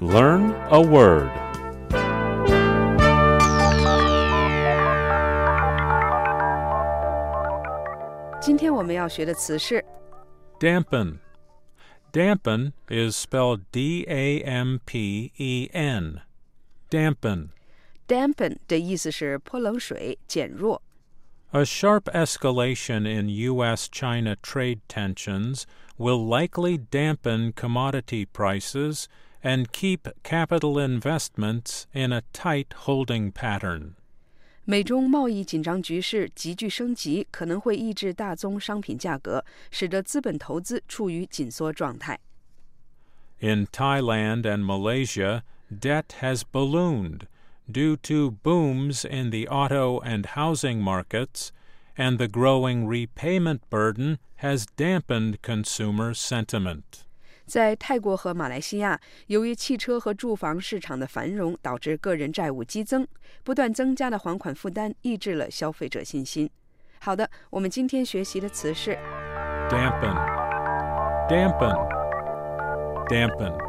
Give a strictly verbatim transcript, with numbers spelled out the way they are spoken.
Learn a word. Today 今天我们要学的词是 Dampen. Dampen is spelled D A M P E N. Dampen. dampen 的意思是泼冷水、减弱。 A sharp escalation in U S China trade tensions will likely dampen commodity prices and keep capital investments in a tight holding pattern. 美中贸易紧张局势急剧升级，可能会抑制大宗商品价格，使得资本投资处于紧缩状态。 In Thailand and Malaysia, debt has ballooned due to booms in the auto and housing markets, and the growing repayment burden has dampened consumer sentiment. 在泰国和马来西亚，由于汽车和住房市场的繁荣，导致个人债务激增，不断增加的还款负担抑制了消费者信心。好的，我们今天学习的词是 Dampen. Dampen. Dampen.